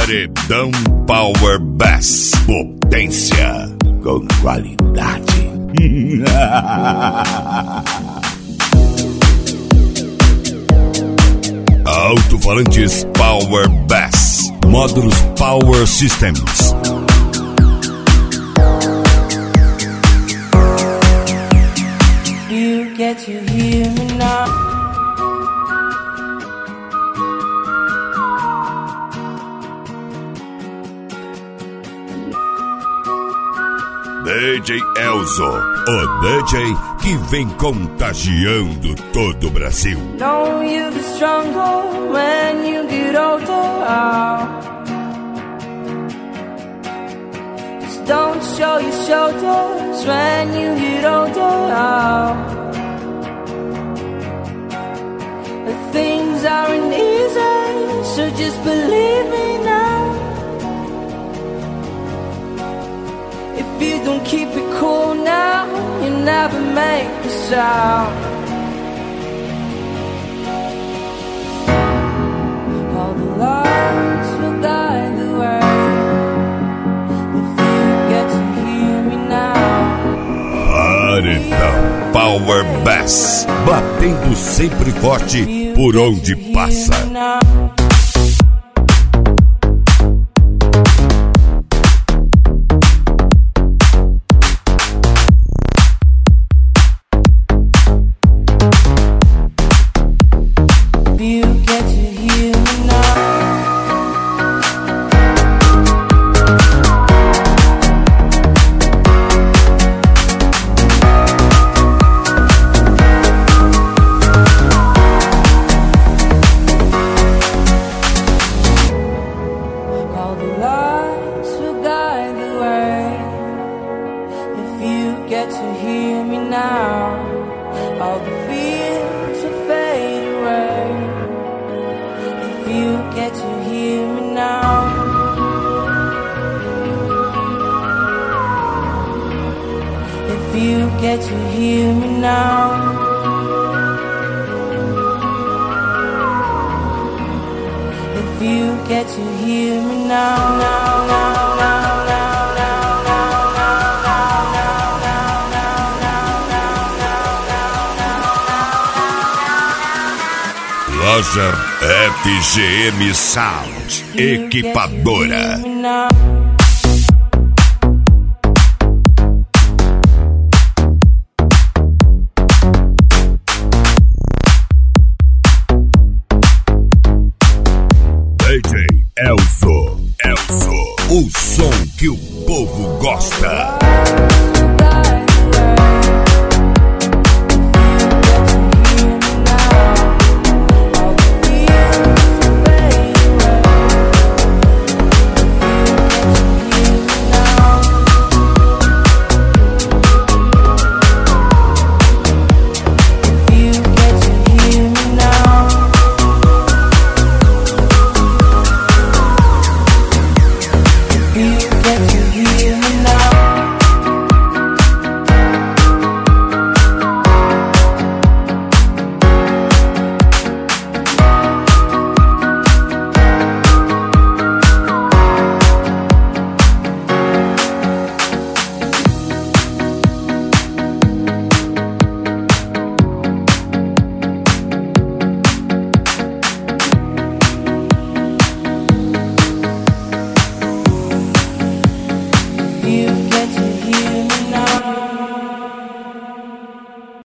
Paredão Power Bass. Potência com qualidade. Alto-falantes Power Bass. Módulos Power Systems. You get to hear me now. DJ Elzo, o DJ que vem contagiando todo o Brasil. Know you'll be stronger when you get older. Just don't show your shoulders when you get older. The things aren't easy, so just believe me now. If you don't keep it cool now, you never make a sound. All the lights will guide the way. If you get to hear me now. Paredão Power Bass, batendo sempre forte por onde passa. Get to hear me now. If you get to hear me now, now, now, now, now, now, now, now, now, now, now, now. Loja FGM Sound, equipadora. DJ Elzo, o som que o povo gosta.